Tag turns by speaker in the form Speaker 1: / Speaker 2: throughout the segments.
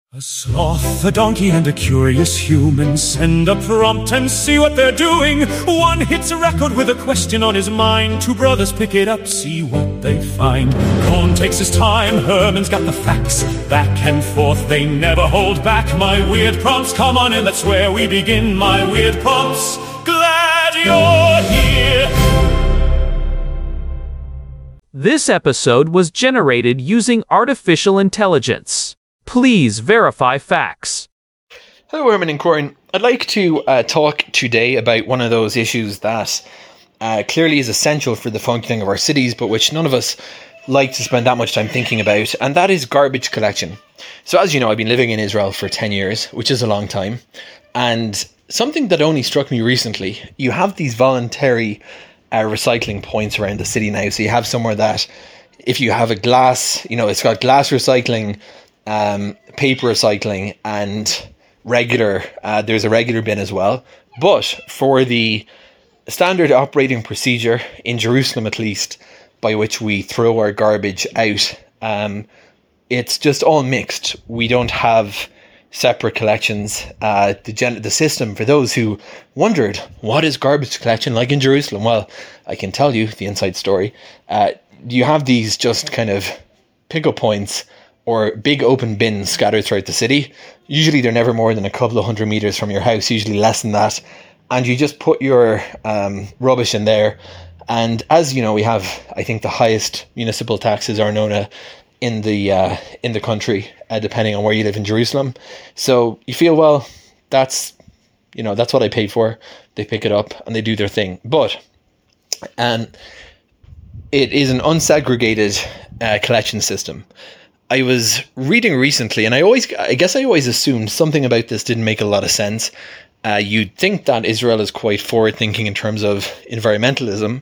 Speaker 1: A sloth, a donkey, and a curious human send a prompt and see what they're doing. One hits a record with a question on his mind. Two brothers pick it up, see what they find. Cohn takes his time, Herman's got the facts. Back and forth, they never hold back. My weird prompts, come on in, that's where we begin. My weird prompts, glad you're here.
Speaker 2: This episode was generated using artificial intelligence. Please verify facts.
Speaker 3: Hello, Herman and Corin. I'd like to talk today about one of those issues that clearly is essential for the functioning of our cities, but which none of us like to spend that much time thinking about, and that is garbage collection. So as you know, I've been living in Israel for 10 years, which is a long time, and something that only struck me recently, you have these voluntary recycling points around the city now. So you have somewhere that if you have a glass, it's got glass recycling, paper recycling, and regular, there's a regular bin as well. But for the standard operating procedure in Jerusalem, at least, by which we throw our garbage out, it's just all mixed. We don't have separate collections. The system, for those who wondered, what is garbage collection like in Jerusalem? Well, I can tell you the inside story. You have these just kind of pick-up points or big open bins scattered throughout the city. Usually they're never more than a couple of 100 meters from your house, usually less than that. And you just put your rubbish in there. And as you know, we have, I think, the highest municipal taxes are known in the country, depending on where you live in Jerusalem. So you feel, well, that's what I paid for. They pick it up and they do their thing. But it is an unsegregated collection system. I was reading recently, and I guess I always assumed something about this didn't make a lot of sense. You'd think that Israel is quite forward-thinking in terms of environmentalism,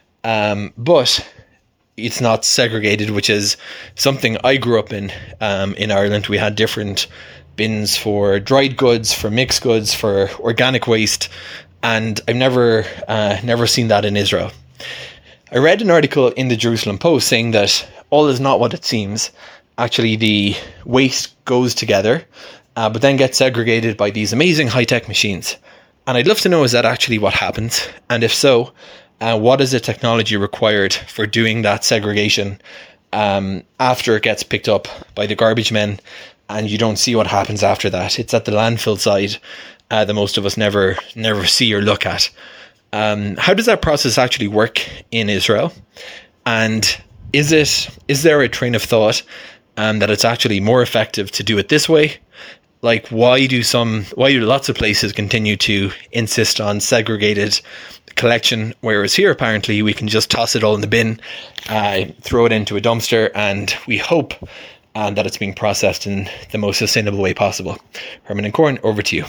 Speaker 3: but it's not segregated, which is something I grew up in. In Ireland, we had different bins for dried goods, for mixed goods, for organic waste, and I've never seen that in Israel. I read an article in the Jerusalem Post saying that all is not what it seems. Actually, the waste goes together, but then gets segregated by these amazing high-tech machines. And I'd love to know, is that actually what happens? And if so, what is the technology required for doing that segregation after it gets picked up by the garbage men and you don't see what happens after that? It's at the landfill side that most of us never see or look at. How does that process actually work in Israel? And is there a train of thought that it's actually more effective to do it this way? Like, why do lots of places continue to insist on segregated collection, whereas here apparently we can just toss it all in the bin, throw it into a dumpster, and we hope that it's being processed in the most sustainable way possible. Herman and Corin, over to you.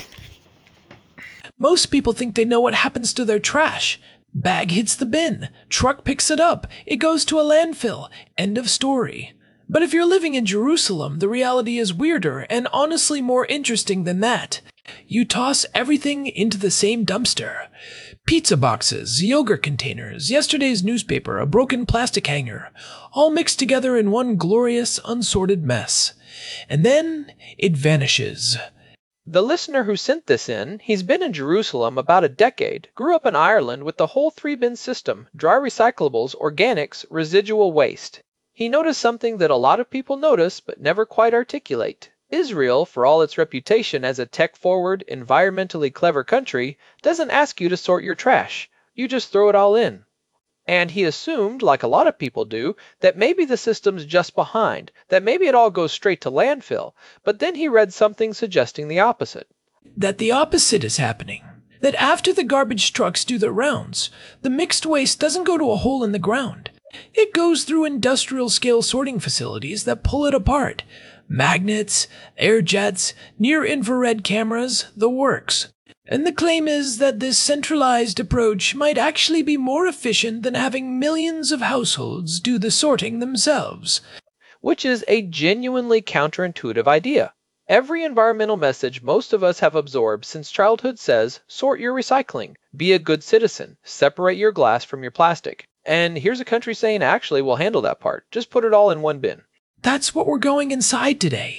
Speaker 4: Most people think they know what happens to their trash. Bag hits the bin, truck picks it up, it goes to a landfill, end of story. But if you're living in Jerusalem, the reality is weirder and honestly more interesting than that. You toss everything into the same dumpster. Pizza boxes, yogurt containers, yesterday's newspaper, a broken plastic hanger, all mixed together in one glorious, unsorted mess. And then it vanishes.
Speaker 2: The listener who sent this in, he's been in Jerusalem about a decade, grew up in Ireland with the whole 3-bin system, dry recyclables, organics, residual waste. He noticed something that a lot of people notice but never quite articulate. Israel, for all its reputation as a tech-forward, environmentally clever country, doesn't ask you to sort your trash. You just throw it all in. And he assumed, like a lot of people do, that maybe the system's just behind, that maybe it all goes straight to landfill, but then he read something suggesting the opposite.
Speaker 4: That the opposite is happening. That after the garbage trucks do their rounds, the mixed waste doesn't go to a hole in the ground. It goes through industrial-scale sorting facilities that pull it apart. Magnets, air jets, near-infrared cameras, the works. And the claim is that this centralized approach might actually be more efficient than having millions of households do the sorting themselves.
Speaker 2: Which is a genuinely counterintuitive idea. Every environmental message most of us have absorbed since childhood says, sort your recycling, be a good citizen, separate your glass from your plastic. And here's a country saying, actually, we'll handle that part. Just put it all in one bin.
Speaker 4: That's what we're going inside today.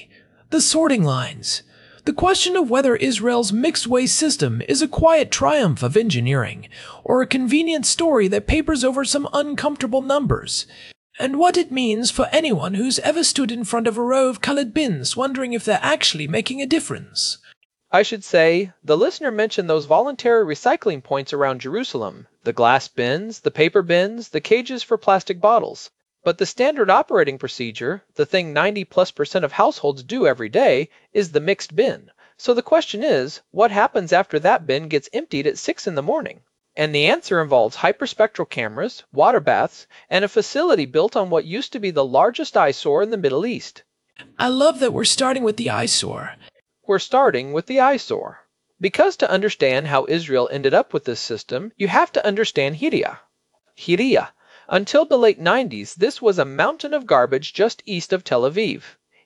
Speaker 4: the sorting lines. The question of whether Israel's mixed waste system is a quiet triumph of engineering, or a convenient story that papers over some uncomfortable numbers, and what it means for anyone who's ever stood in front of a row of colored bins wondering if they're actually making a difference.
Speaker 2: I should say, the listener mentioned those voluntary recycling points around Jerusalem, the glass bins, the paper bins, the cages for plastic bottles. But the standard operating procedure, the thing 90+% of households do every day, is the mixed bin. So the question is, what happens after that bin gets emptied at 6 in the morning? And the answer involves hyperspectral cameras, water baths, and a facility built on what used to be the largest eyesore in the Middle East.
Speaker 4: I love that we're starting with the eyesore.
Speaker 2: We're starting with the eyesore. Because to understand how Israel ended up with this system, you have to understand Hiria. Hiria. Until the late 90s, this was a mountain of garbage just east of Tel Aviv,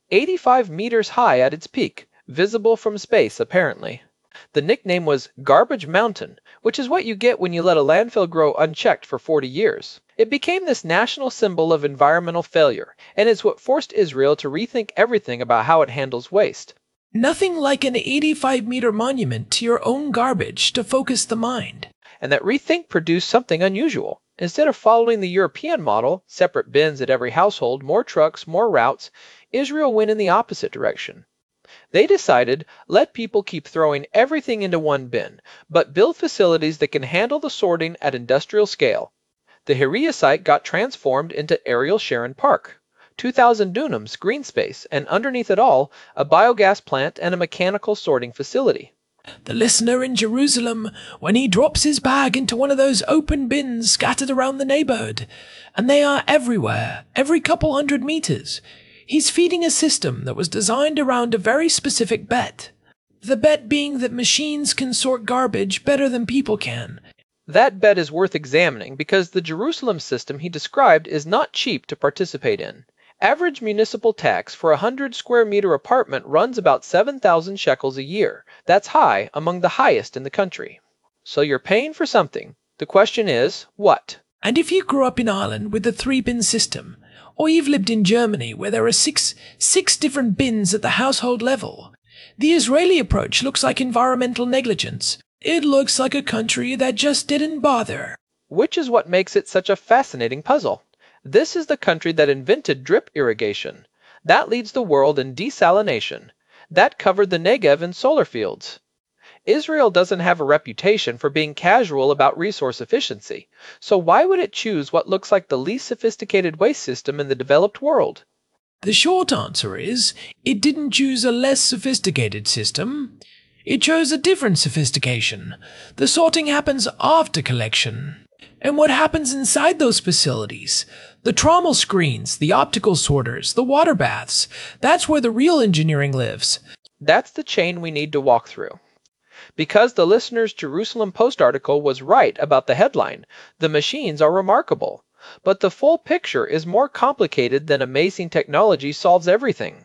Speaker 2: 85 meters high at its peak, visible from space apparently. The nickname was Garbage Mountain, which is what you get when you let a landfill grow unchecked for 40 years. It became this national symbol of environmental failure, and is what forced Israel to rethink everything about how it handles waste.
Speaker 4: Nothing like an 85-meter monument to your own garbage to focus the mind.
Speaker 2: And that rethink produced something unusual. Instead of following the European model, separate bins at every household, more trucks, more routes, Israel went in the opposite direction. They decided, let people keep throwing everything into one bin, but build facilities that can handle the sorting at industrial scale. The Hiria site got transformed into Ariel Sharon Park, 2,000 dunams green space, and underneath it all, a biogas plant and a mechanical sorting facility.
Speaker 4: The listener in Jerusalem, when he drops his bag into one of those open bins scattered around the neighborhood, and they are everywhere, every couple hundred meters, he's feeding a system that was designed around a very specific bet. The bet being that machines can sort garbage better than people can.
Speaker 2: That bet is worth examining because the Jerusalem system he described is not cheap to participate in. Average municipal tax for a 100 square meter apartment runs about 7,000 shekels a year. That's high, among the highest in the country. So you're paying for something. The question is, what?
Speaker 4: And if you grew up in Ireland with the 3-bin system, or you've lived in Germany where there are six different bins at the household level, the Israeli approach looks like environmental negligence. It looks like a country that just didn't bother.
Speaker 2: Which is what makes it such a fascinating puzzle. This is the country that invented drip irrigation. That leads the world in desalination. That covered the Negev and solar fields. Israel doesn't have a reputation for being casual about resource efficiency, so why would it choose what looks like the least sophisticated waste system in the developed world?
Speaker 4: The short answer is, it didn't choose a less sophisticated system. It chose a different sophistication. The sorting happens after collection. And what happens inside those facilities? The trommel screens, the optical sorters, the water baths. That's where the real engineering lives.
Speaker 2: That's the chain we need to walk through. Because the listener's Jerusalem Post article was right about the headline, the machines are remarkable. But the full picture is more complicated than amazing technology solves everything.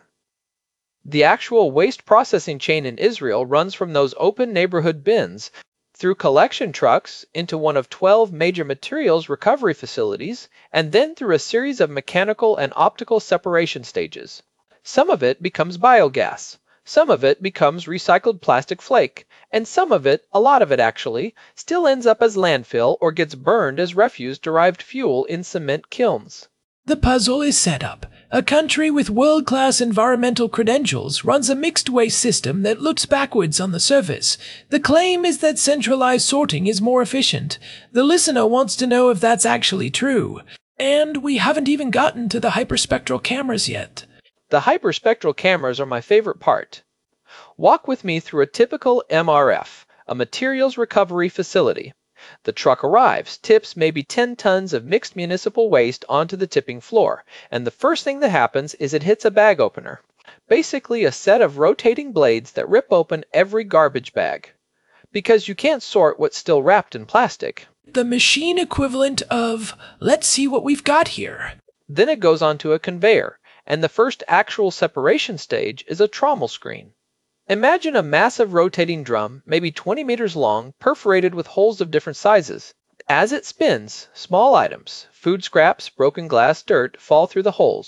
Speaker 2: The actual waste processing chain in Israel runs from those open neighborhood bins through collection trucks into one of 12 major materials recovery facilities, and then through a series of mechanical and optical separation stages. Some of it becomes biogas, some of it becomes recycled plastic flake, and some of it, a lot of it actually, still ends up as landfill or gets burned as refuse-derived fuel in cement kilns.
Speaker 4: The puzzle is set up. A country with world-class environmental credentials runs a mixed waste system that looks backwards on the surface. The claim is that centralized sorting is more efficient. The listener wants to know if that's actually true. And we haven't even gotten to the hyperspectral cameras yet.
Speaker 2: The hyperspectral cameras are my favorite part. Walk with me through a typical MRF, a materials recovery facility. The truck arrives, tips maybe 10 tons of mixed municipal waste onto the tipping floor, and the first thing that happens is it hits a bag opener. Basically a set of rotating blades that rip open every garbage bag. Because you can't sort what's still wrapped in plastic.
Speaker 4: The machine equivalent of, let's see what we've got here.
Speaker 2: Then it goes onto a conveyor, and the first actual separation stage is a trommel screen. Imagine a massive rotating drum, maybe 20 meters long, perforated with holes of different sizes. As it spins, small items, food scraps, broken glass, dirt, fall through the holes.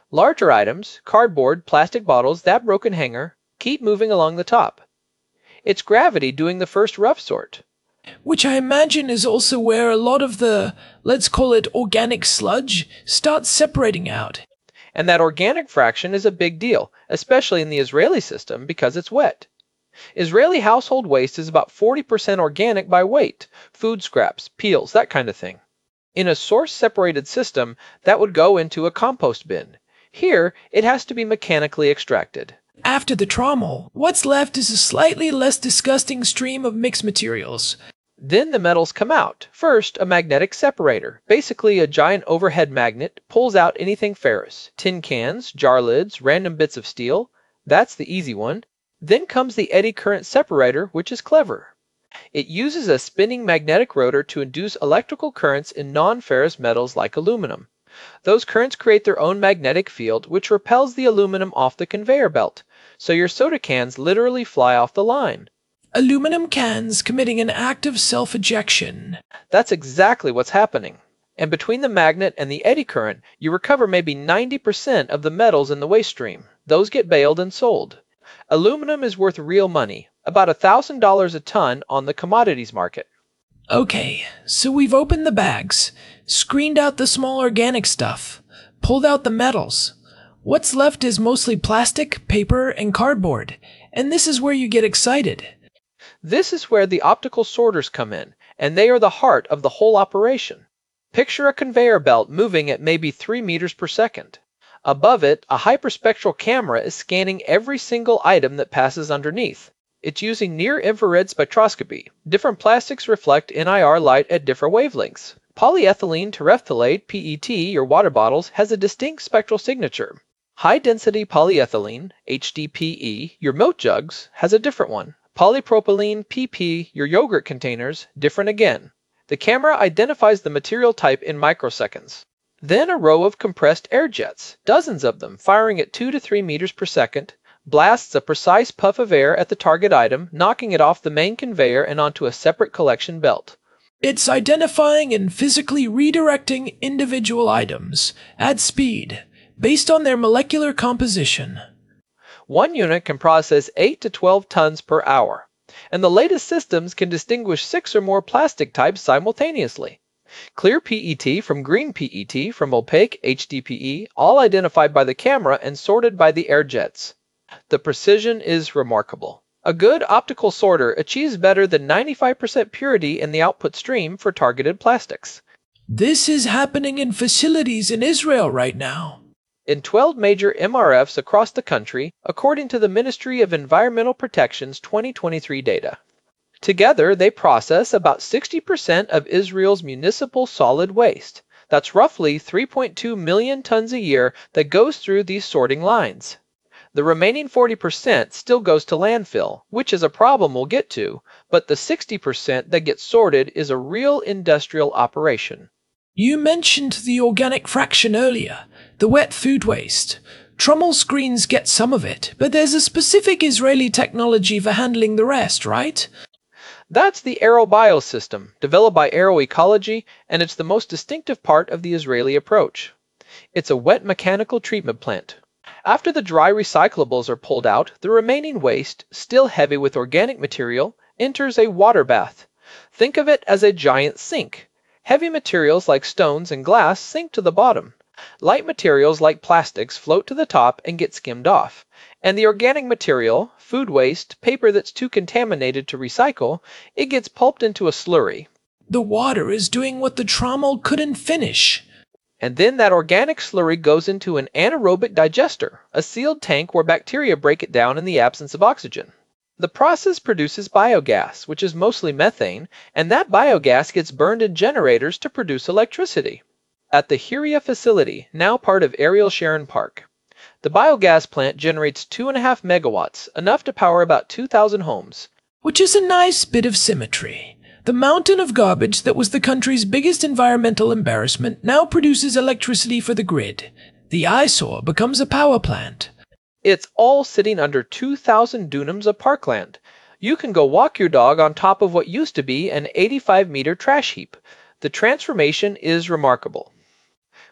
Speaker 2: Larger items, cardboard, plastic bottles, that broken hanger, keep moving along the top. It's gravity doing the first rough sort.
Speaker 4: Which I imagine is also where a lot of the, let's call it organic sludge, starts separating out.
Speaker 2: And that organic fraction is a big deal, especially in the Israeli system because it's wet. Israeli household waste is about 40% organic by weight, food scraps, peels, that kind of thing. In a source-separated system, that would go into a compost bin. Here, it has to be mechanically extracted.
Speaker 4: After the trommel, what's left is a slightly less disgusting stream of mixed materials.
Speaker 2: Then the metals come out. First, a magnetic separator. Basically, a giant overhead magnet pulls out anything ferrous. Tin cans, jar lids, random bits of steel. That's the easy one. Then comes the eddy current separator, which is clever. It uses a spinning magnetic rotor to induce electrical currents in non-ferrous metals like aluminum. Those currents create their own magnetic field, which repels the aluminum off the conveyor belt. So your soda cans literally fly off the line.
Speaker 4: Aluminum cans committing an act of self-ejection.
Speaker 2: That's exactly what's happening. And between the magnet and the eddy current, you recover maybe 90% of the metals in the waste stream. Those get baled and sold. Aluminum is worth real money, about $1,000 a ton on the commodities market.
Speaker 4: Okay, so we've opened the bags, screened out the small organic stuff, pulled out the metals. What's left is mostly plastic, paper, and cardboard, and this is where you get excited.
Speaker 2: This is where the optical sorters come in, and they are the heart of the whole operation. Picture a conveyor belt moving at maybe 3 meters per second. Above it, a hyperspectral camera is scanning every single item that passes underneath. It's using near-infrared spectroscopy. Different plastics reflect NIR light at different wavelengths. Polyethylene terephthalate, PET, your water bottles, has a distinct spectral signature. High-density polyethylene, HDPE, your milk jugs, has a different one. Polypropylene, PP, your yogurt containers, different again. The camera identifies the material type in microseconds. Then a row of compressed air jets, dozens of them, firing at 2 to 3 meters per second, blasts a precise puff of air at the target item, knocking it off the main conveyor and onto a separate collection belt.
Speaker 4: It's identifying and physically redirecting individual items at speed, based on their molecular composition.
Speaker 2: One unit can process 8 to 12 tons per hour, and the latest systems can distinguish 6 or more plastic types simultaneously. Clear PET from green PET from opaque HDPE, all identified by the camera and sorted by the air jets. The precision is remarkable. A good optical sorter achieves better than 95% purity in the output stream for targeted plastics.
Speaker 4: This is happening in facilities in Israel right now.
Speaker 2: In 12 major MRFs across the country, according to the Ministry of Environmental Protection's 2023 data. Together, they process about 60% of Israel's municipal solid waste. That's roughly 3.2 million tons a year that goes through these sorting lines. The remaining 40% still goes to landfill, which is a problem we'll get to, but the 60% that gets sorted is a real industrial operation.
Speaker 4: You mentioned the organic fraction earlier, the wet food waste. Trommel screens get some of it, but there's a specific Israeli technology for handling the rest, right?
Speaker 2: That's the AeroBio system, developed by AeroEcology, and it's the most distinctive part of the Israeli approach. It's a wet mechanical treatment plant. After the dry recyclables are pulled out, the remaining waste, still heavy with organic material, enters a water bath. Think of it as a giant sink. Heavy materials like stones and glass sink to the bottom. Light materials like plastics float to the top and get skimmed off. And the organic material, food waste, paper that's too contaminated to recycle, it gets pulped into a slurry.
Speaker 4: The water is doing what the trommel couldn't finish.
Speaker 2: And then that organic slurry goes into an anaerobic digester, a sealed tank where bacteria break it down in the absence of oxygen. The process produces biogas, which is mostly methane, and that biogas gets burned in generators to produce electricity. At the Hiria facility, now part of Ariel Sharon Park, the biogas plant generates 2.5 megawatts, enough to power about 2,000 homes.
Speaker 4: Which is a nice bit of symmetry. The mountain of garbage that was the country's biggest environmental embarrassment now produces electricity for the grid. The eyesore becomes a power plant.
Speaker 2: It's all sitting under 2,000 dunams of parkland. You can go walk your dog on top of what used to be an 85-meter trash heap. The transformation is remarkable.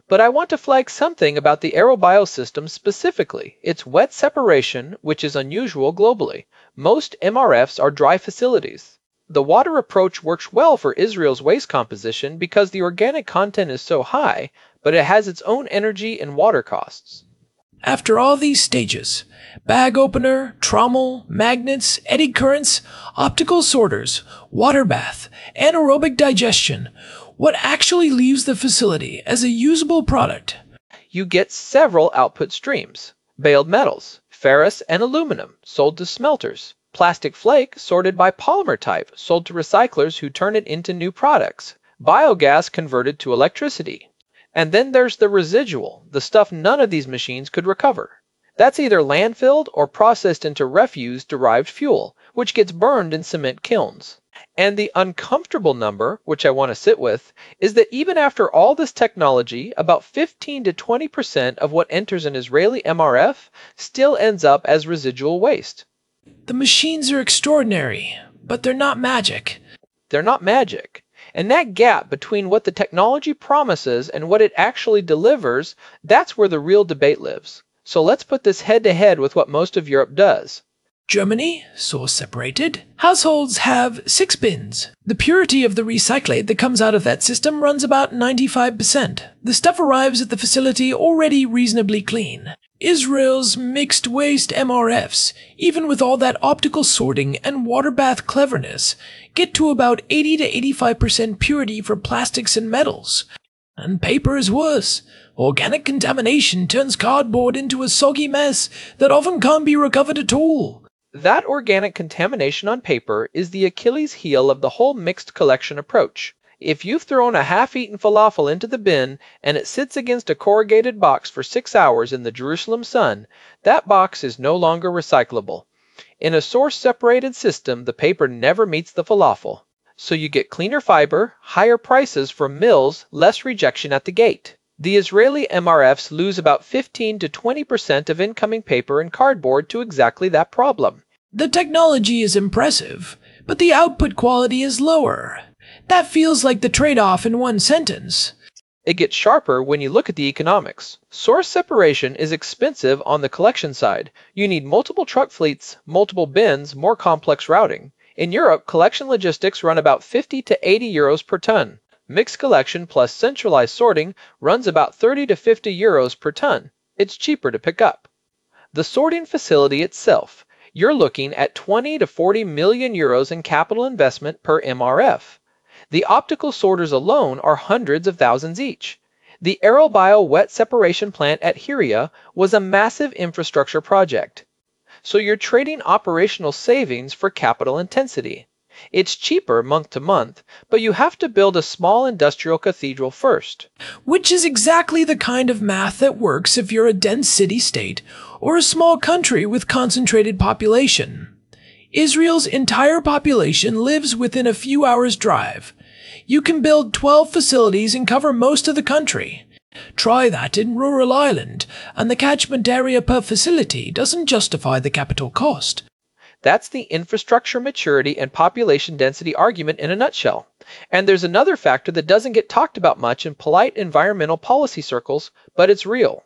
Speaker 2: But I want to flag something about the AeroBio system specifically. It's wet separation, which is unusual globally. Most MRFs are dry facilities. The water approach works well for Israel's waste composition because the organic content is so high, but it has its own energy and water costs.
Speaker 4: After all these stages, bag opener, trommel, magnets, eddy currents, optical sorters, water bath, anaerobic digestion, what actually leaves the facility as a usable product?
Speaker 2: You get several output streams. Baled metals, ferrous and aluminum, sold to smelters. Plastic flake, sorted by polymer type, sold to recyclers who turn it into new products. Biogas converted to electricity. And then there's the residual, the stuff none of these machines could recover. That's either landfilled or processed into refuse-derived fuel, which gets burned in cement kilns. And the uncomfortable number, which I want to sit with, is that even after all this technology, about 15 to 20% of what enters an Israeli MRF still ends up as residual waste.
Speaker 4: The machines are extraordinary, but they're not magic.
Speaker 2: They're not magic. And that gap between what the technology promises and what it actually delivers, that's where the real debate lives. So let's put this head-to-head with what most of Europe does.
Speaker 4: Germany, source separated. Households have 6 bins. The purity of the recyclate that comes out of that system runs about 95%. The stuff arrives at the facility already reasonably clean. Israel's mixed waste MRFs, even with all that optical sorting and water bath cleverness, get to about 80 to 85% purity for plastics and metals. And paper is worse. Organic contamination turns cardboard into a soggy mess that often can't be recovered at all.
Speaker 2: That organic contamination on paper is the Achilles heel of the whole mixed collection approach. If you've thrown a half-eaten falafel into the bin and it sits against a corrugated box for 6 hours in the Jerusalem sun, that box is no longer recyclable. In a source-separated system, the paper never meets the falafel. So you get cleaner fiber, higher prices from mills, less rejection at the gate. The Israeli MRFs lose about 15 to 20% of incoming paper and cardboard to exactly that problem.
Speaker 4: The technology is impressive, but the output quality is lower. That feels like the trade-off in one sentence.
Speaker 2: It gets sharper when you look at the economics. Source separation is expensive on the collection side. You need multiple truck fleets, multiple bins, more complex routing. In Europe, collection logistics run about 50 to 80 euros per ton. Mixed collection plus centralized sorting runs about 30 to 50 euros per ton. It's cheaper to pick up. The sorting facility itself, you're looking at 20 to 40 million euros in capital investment per MRF. The optical sorters alone are hundreds of thousands each. The AeroBio wet separation plant at Heria was a massive infrastructure project. So you're trading operational savings for capital intensity. It's cheaper month to month, but you have to build a small industrial cathedral first.
Speaker 4: Which is exactly the kind of math that works if you're a dense city-state or a small country with concentrated population. Israel's entire population lives within a few hours' drive. You can build 12 facilities and cover most of the country. Try that in rural Ireland, and the catchment area per facility doesn't justify the capital cost.
Speaker 2: That's the infrastructure maturity and population density argument in a nutshell. And there's another factor that doesn't get talked about much in polite environmental policy circles, but it's real.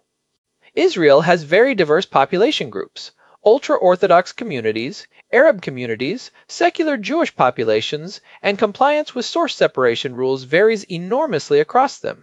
Speaker 2: Israel has very diverse population groups: ultra-Orthodox communities, Arab communities, secular Jewish populations, and compliance with source separation rules varies enormously across them.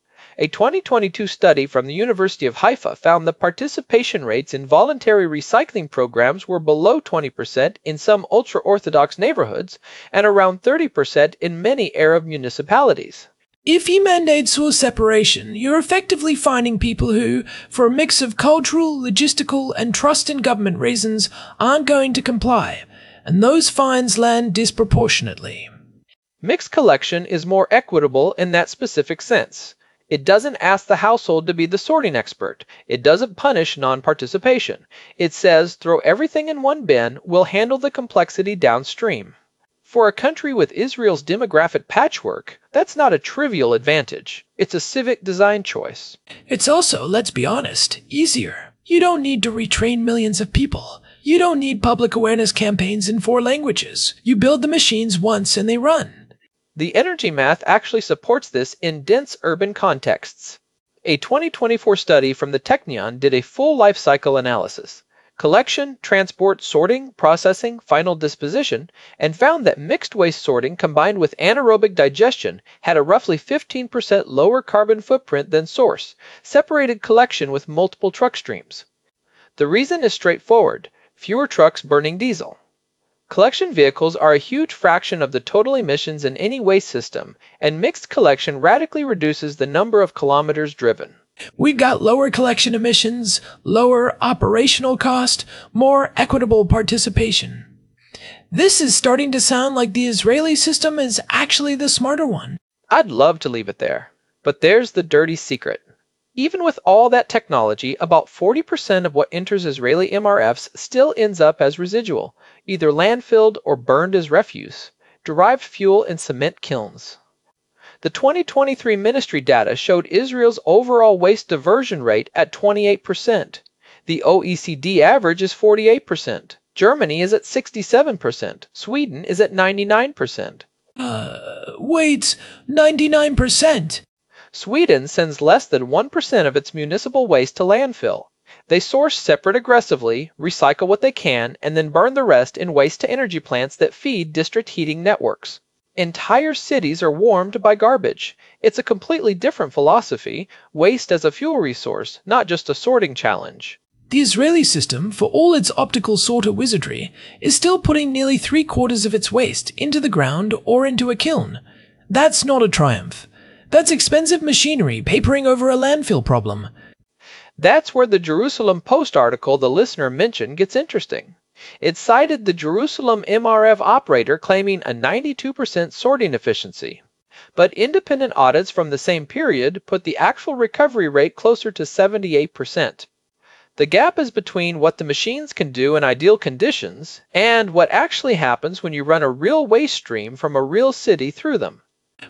Speaker 2: A 2022 study from the University of Haifa found that participation rates in voluntary recycling programs were below 20% in some ultra-Orthodox neighborhoods and around 30% in many Arab municipalities.
Speaker 4: If you mandate source separation, you're effectively finding people who, for a mix of cultural, logistical, and trust in government reasons, aren't going to comply, and those fines land disproportionately.
Speaker 2: Mixed collection is more equitable in that specific sense. It doesn't ask the household to be the sorting expert. It doesn't punish non-participation. It says, throw everything in one bin, we'll handle the complexity downstream. For a country with Israel's demographic patchwork, that's not a trivial advantage. It's a civic design choice.
Speaker 4: It's also, let's be honest, easier. You don't need to retrain millions of people. You don't need public awareness campaigns in 4 languages. You build the machines once and they run.
Speaker 2: The energy math actually supports this in dense urban contexts. A 2024 study from the Technion did a full life cycle analysis: collection, transport, sorting, processing, final disposition, and found that mixed waste sorting combined with anaerobic digestion had a roughly 15% lower carbon footprint than source, separated collection with multiple truck streams. The reason is straightforward: fewer trucks burning diesel. Collection vehicles are a huge fraction of the total emissions in any waste system, and mixed collection radically reduces the number of kilometers driven.
Speaker 4: We've got lower collection emissions, lower operational cost, more equitable participation. This is starting to sound like the Israeli system is actually the smarter one.
Speaker 2: I'd love to leave it there, but there's the dirty secret. Even with all that technology, about 40% of what enters Israeli MRFs still ends up as residual, either landfilled or burned as refuse, derived fuel in cement kilns. The 2023 ministry data showed Israel's overall waste diversion rate at 28%. The OECD average is 48%. Germany is at 67%. Sweden is at 99%.
Speaker 4: Wait, 99%?
Speaker 2: Sweden sends less than 1% of its municipal waste to landfill. They source separate aggressively, recycle what they can, and then burn the rest in waste-to-energy plants that feed district heating networks. Entire cities are warmed by garbage. It's a completely different philosophy: waste as a fuel resource, not just a sorting challenge.
Speaker 4: The Israeli system, for all its optical sorter wizardry, is still putting nearly 3/4 of its waste into the ground or into a kiln. That's not a triumph. That's expensive machinery papering over a landfill problem.
Speaker 2: That's where the Jerusalem Post article the listener mentioned gets interesting. It cited the Jerusalem MRF operator claiming a 92% sorting efficiency. But independent audits from the same period put the actual recovery rate closer to 78%. The gap is between what the machines can do in ideal conditions and what actually happens when you run a real waste stream from a real city through them.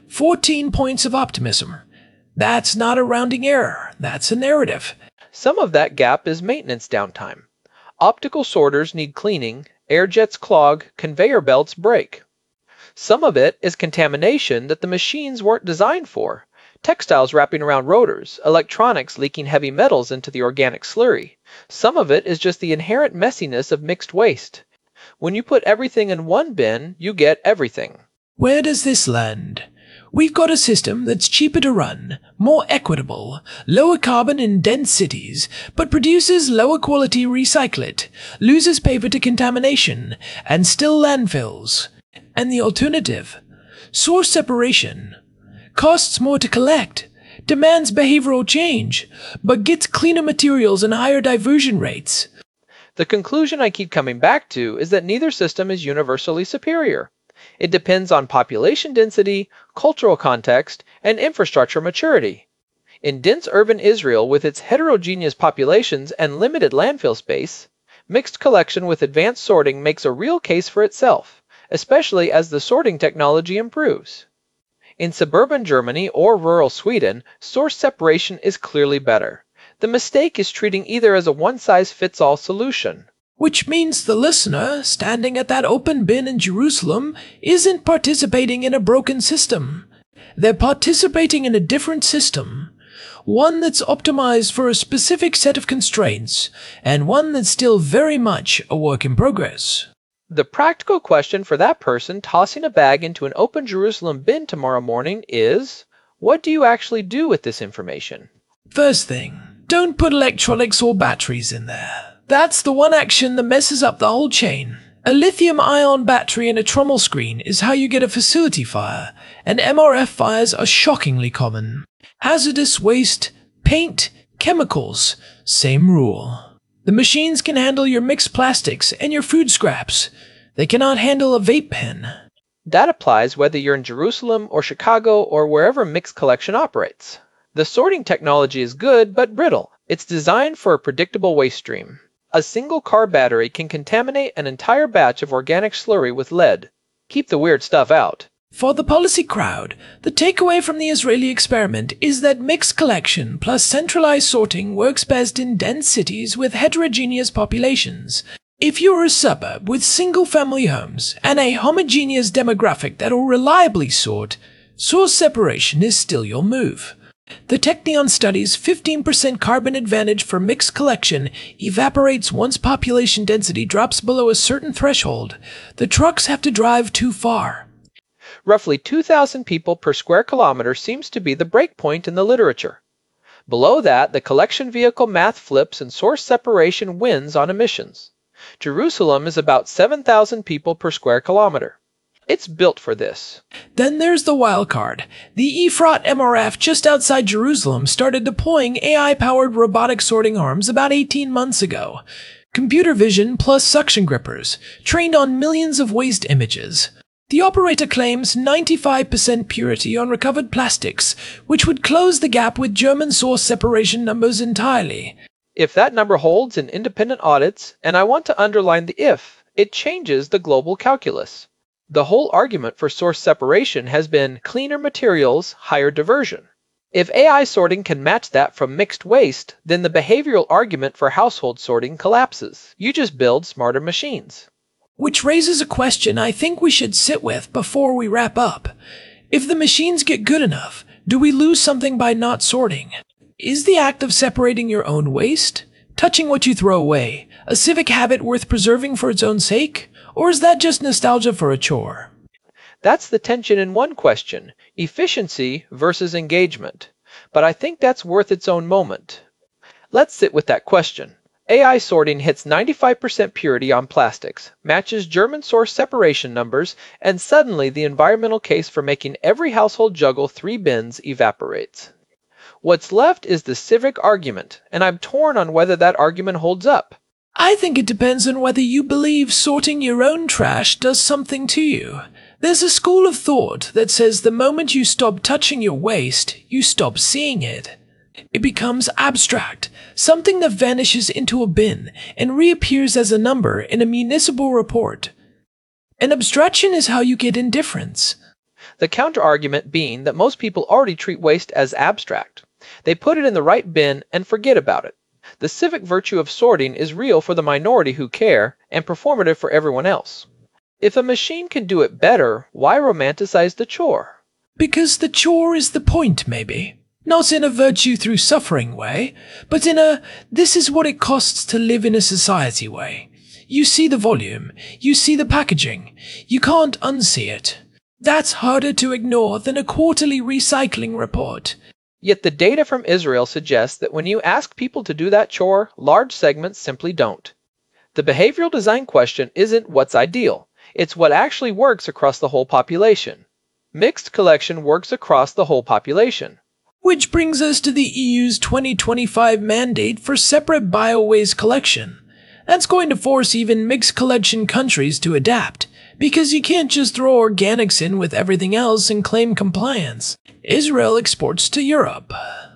Speaker 4: 14 points of optimism. That's not a rounding error. That's a narrative.
Speaker 2: Some of that gap is maintenance downtime. Optical sorters need cleaning, air jets clog, conveyor belts break. Some of it is contamination that the machines weren't designed for. Textiles wrapping around rotors, electronics leaking heavy metals into the organic slurry. Some of it is just the inherent messiness of mixed waste. When you put everything in one bin, you get everything.
Speaker 4: Where does this land? We've got a system that's cheaper to run, more equitable, lower carbon in dense cities, but produces lower quality recyclate, loses paper to contamination, and still landfills. And the alternative? Source separation. Costs more to collect, demands behavioral change, but gets cleaner materials and higher diversion rates.
Speaker 2: The conclusion I keep coming back to is that neither system is universally superior. It depends on population density, cultural context, and infrastructure maturity. In dense urban Israel with its heterogeneous populations and limited landfill space, mixed collection with advanced sorting makes a real case for itself, especially as the sorting technology improves. In suburban Germany or rural Sweden, source separation is clearly better. The mistake is treating either as a one-size-fits-all solution.
Speaker 4: Which means the listener, standing at that open bin in Jerusalem, isn't participating in a broken system. They're participating in a different system. One that's optimized for a specific set of constraints, and one that's still very much a work in progress.
Speaker 2: The practical question for that person tossing a bag into an open Jerusalem bin tomorrow morning is, what do you actually do with this information?
Speaker 4: First thing, don't put electronics or batteries in there. That's the one action that messes up the whole chain. A lithium-ion battery and a trommel screen is how you get a facility fire, and MRF fires are shockingly common. Hazardous waste, paint, chemicals, same rule. The machines can handle your mixed plastics and your food scraps. They cannot handle a vape pen.
Speaker 2: That applies whether you're in Jerusalem or Chicago or wherever mixed collection operates. The sorting technology is good but brittle. It's designed for a predictable waste stream. A single car battery can contaminate an entire batch of organic slurry with lead. Keep the weird stuff out.
Speaker 4: For the policy crowd, the takeaway from the Israeli experiment is that mixed collection plus centralized sorting works best in dense cities with heterogeneous populations. If you're a suburb with single-family homes and a homogeneous demographic that'll reliably sort, source separation is still your move. The Technion study's 15% carbon advantage for mixed collection evaporates once population density drops below a certain threshold. The trucks have to drive too far.
Speaker 2: Roughly 2,000 people per square kilometer seems to be the breakpoint in the literature. Below that, the collection vehicle math flips and source separation wins on emissions. Jerusalem is about 7,000 people per square kilometer. It's built for this.
Speaker 4: Then there's the wild card. The Efrat MRF just outside Jerusalem started deploying AI-powered robotic sorting arms about 18 months ago. Computer vision plus suction grippers, trained on millions of waste images. The operator claims 95% purity on recovered plastics, which would close the gap with German source separation numbers entirely.
Speaker 2: If that number holds in independent audits, and I want to underline the if, it changes the global calculus. The whole argument for source separation has been cleaner materials, higher diversion. If AI sorting can match that from mixed waste, then the behavioral argument for household sorting collapses. You just build smarter machines.
Speaker 4: Which raises a question I think we should sit with before we wrap up. If the machines get good enough, do we lose something by not sorting? Is the act of separating your own waste, touching what you throw away, a civic habit worth preserving for its own sake? Or is that just nostalgia for a chore?
Speaker 2: That's the tension in one question, efficiency versus engagement. But I think that's worth its own moment. Let's sit with that question. AI sorting hits 95% purity on plastics, matches German source separation numbers, and suddenly the environmental case for making every household juggle 3 bins evaporates. What's left is the civic argument, and I'm torn on whether that argument holds up.
Speaker 4: I think it depends on whether you believe sorting your own trash does something to you. There's a school of thought that says the moment you stop touching your waste, you stop seeing it. It becomes abstract, something that vanishes into a bin and reappears as a number in a municipal report. An abstraction is how you get indifference.
Speaker 2: The counter-argument being that most people already treat waste as abstract. They put it in the right bin and forget about it. The civic virtue of sorting is real for the minority who care and performative for everyone else. If a machine can do it better, why romanticize the chore?
Speaker 4: Because the chore is the point, maybe. Not in a virtue through suffering way, but in a this is what it costs to live in a society way. You see the volume, you see the packaging, you can't unsee it. That's harder to ignore than a quarterly recycling report.
Speaker 2: Yet the data from Israel suggests that when you ask people to do that chore, large segments simply don't. The behavioral design question isn't what's ideal, it's what actually works across the whole population. Mixed collection works across the whole population.
Speaker 4: Which brings us to the EU's 2025 mandate for separate bio-waste collection. That's going to force even mixed collection countries to adapt, because you can't just throw organics in with everything else and claim compliance. Israel exports to Europe.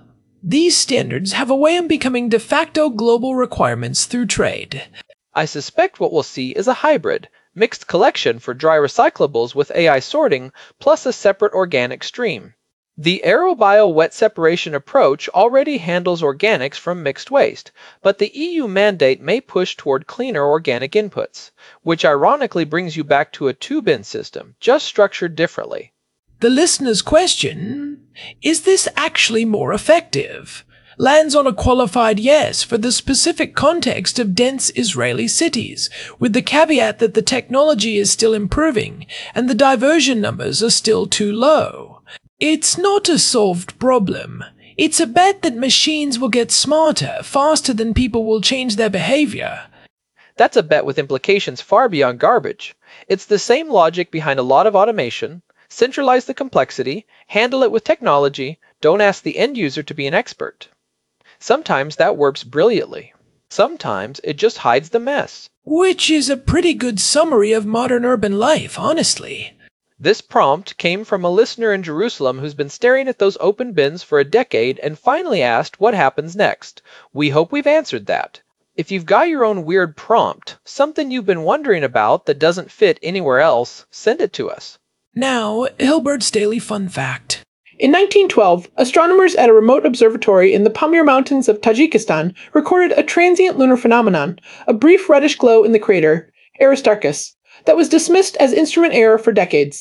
Speaker 4: These standards have a way of becoming de facto global requirements through trade.
Speaker 2: I suspect what we'll see is a hybrid, mixed collection for dry recyclables with AI sorting, plus a separate organic stream. The AeroBio wet separation approach already handles organics from mixed waste, but the EU mandate may push toward cleaner organic inputs, which ironically brings you back to a 2-bin system, just structured differently.
Speaker 4: The listener's question, is this actually more effective? Lands on a qualified yes for the specific context of dense Israeli cities, with the caveat that the technology is still improving and the diversion numbers are still too low. It's not a solved problem. It's a bet that machines will get smarter faster than people will change their behavior.
Speaker 2: That's a bet with implications far beyond garbage. It's the same logic behind a lot of automation. Centralize the complexity, handle it with technology, don't ask the end user to be an expert. Sometimes that works brilliantly. Sometimes it just hides the mess.
Speaker 4: Which is a pretty good summary of modern urban life, honestly.
Speaker 2: This prompt came from a listener in Jerusalem who's been staring at those open bins for a decade and finally asked what happens next. We hope we've answered that. If you've got your own weird prompt, something you've been wondering about that doesn't fit anywhere else, send it to us.
Speaker 4: Now, Hilbert's Daily Fun Fact.
Speaker 5: In 1912, astronomers at a remote observatory in the Pamir Mountains of Tajikistan recorded a transient lunar phenomenon, a brief reddish glow in the crater, Aristarchus, that was dismissed as instrument error for decades.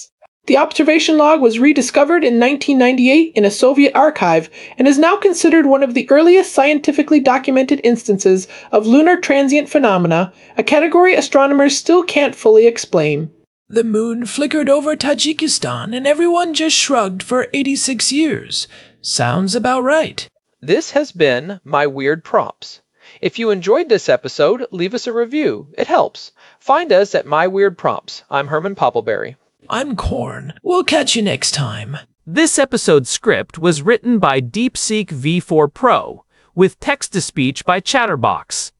Speaker 5: The observation log was rediscovered in 1998 in a Soviet archive and is now considered one of the earliest scientifically documented instances of lunar transient phenomena, a category astronomers still can't fully explain.
Speaker 4: The moon flickered over Tajikistan and everyone just shrugged for 86 years. Sounds about right.
Speaker 2: This has been My Weird Prompts. If you enjoyed this episode, leave us a review. It helps. Find us at My Weird Prompts. I'm Herman Poppleberry.
Speaker 4: I'm Corn. We'll catch you next time.
Speaker 6: This episode's script was written by DeepSeek V4 Pro, with text-to-speech by Chatterbox.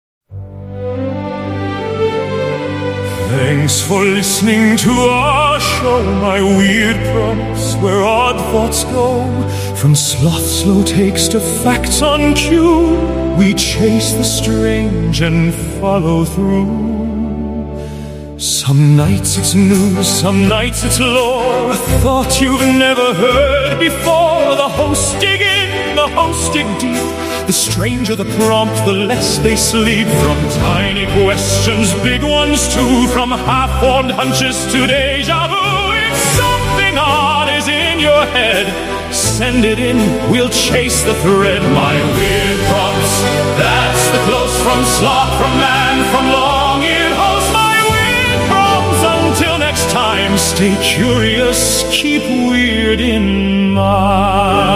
Speaker 1: Thanks for listening to our show, My Weird Prompts, where odd thoughts go. From sloth slow takes to facts on cue, we chase the strange and follow through. Some nights it's news, some nights it's lore, a thought you've never heard before. The hosts dig in, the hosts dig deep. The stranger the prompt, the less they sleep. From tiny questions, big ones too. From half-formed hunches to deja vu. If something odd is in your head, send it in, we'll chase the thread. My Weird Prompts, that's the close from sloth, from man, from long-eared host. My Weird Prompts, until next time, stay curious, keep weird in mind.